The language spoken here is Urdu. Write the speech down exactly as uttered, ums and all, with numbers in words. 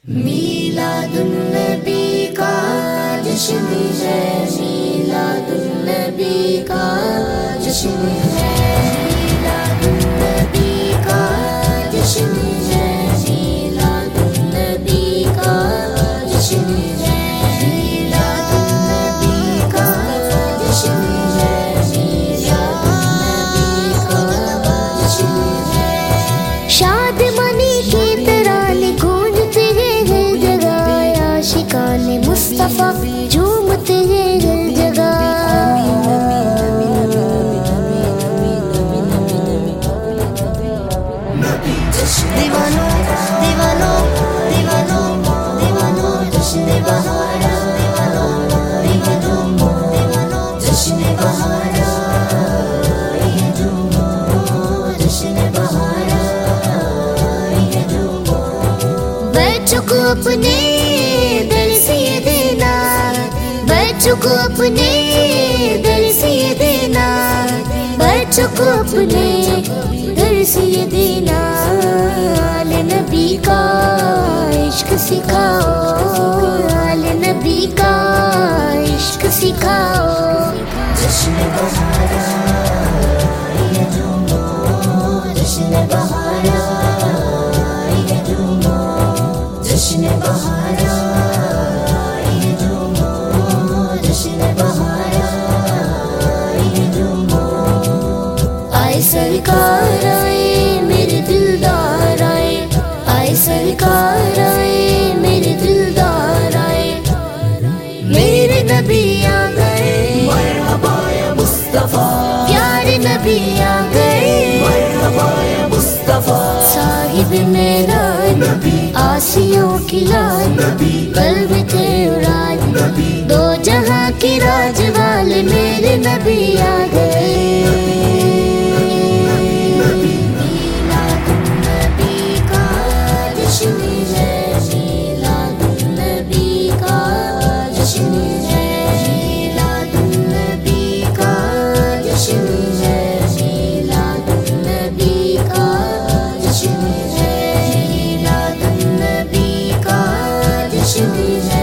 میلاد النبی کا جشن ہے، میلاد النبی کا جشن ہے، میلاد النبی کا جشن ہے، میلاد النبی کا جشن ہے، میلاد النبی کا جشن ہے، میلاد النبی کا جشن ہے۔ شاد منی کی ترانے گونجتے ہیں ہر جگہ، عاشقان مصطفیٰ جھومتے ہیں ہر جگہ۔ دیوانوں دیوانوں دیوانوں دیوانوں جشن بہارا، دیوانوں دیوانوں دیوانوں جشن بہارا، یہ جھومو جشن بہارا، یہ جھومو۔ بچوں کو اپنے در سے دینا، بچوں کو اپنے در سے دینا، بچوں کو اپنے در سے دینا۔ آل نبی کا عشق سکھاؤ، آل نبی کا عشق سکھاؤ۔ جشن بہارا یہ جھومو، جشن بہارا یہ جھومو، جشن بہارا یہ جھومو، جشن بہارا یہ جھومو۔ آئے سرکار آئے میرے دلدار آئے، آئے سرکار آئے میرے دلدار آئے، میرے نبی آ گئے، مرحبا یا مصطفیٰ، پیارے نبی آ گئے، مرحبا یا مصطفیٰ۔ صاحب معراج نبی، آسیوں کی لاج نبی، قلب تھے راج نبی، دو جہاں کے راج والے میرے نبی آ گئے۔ میلاد النبی کا جشن ہے، میلاد النبی کا جشن ہے، میلاد النبی کا جشن ہے، میلاد النبی کا جشن ہے، میلاد النبی کا جشن ہے۔